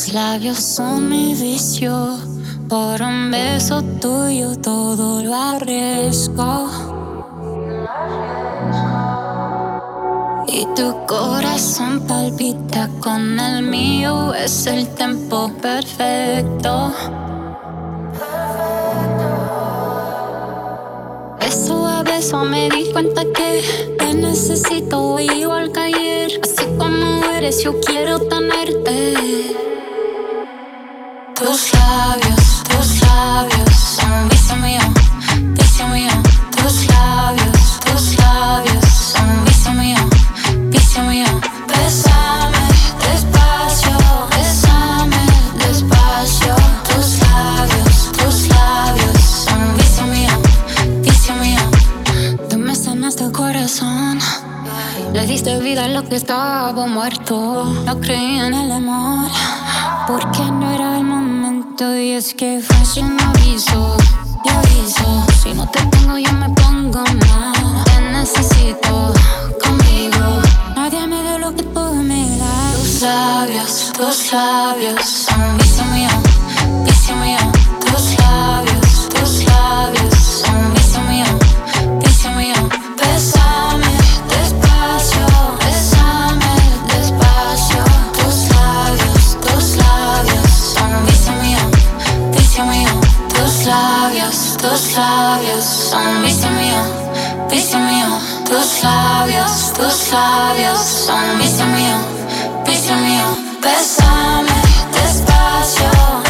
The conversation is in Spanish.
Tus labios son mi vicio. Por un beso tuyo todo lo arriesgo. Y tu corazón palpita con el mío. Es el tempo perfecto. Beso a beso me di cuenta que te necesito igual que ayer. Así como eres yo quiero tenerte. Tus labios son vicio mío, vicio mío. Tus labios son vicio mío, vicio mío. Bésame despacio, bésame despacio. Tus labios son vicio mío, vicio mío. Tú me sanaste el corazón, le diste vida a lo que estaba muerto. No creí en el amor, porque no era el momento. Y es que fue un aviso, te aviso. Si no te tengo yo me pongo mal. Te necesito conmigo. Nadie me dio lo que tú me das. Tus labios son vicio mío, vicio mío. Tus labios son vicio mío, vicio mío. Bésame despacio, bésame despacio. Tus labios son vicio mío, vicio mío. Tus labios son vicio mío, vicio mío. Tus labios son vicio mío, vicio mío. Bésame despacio.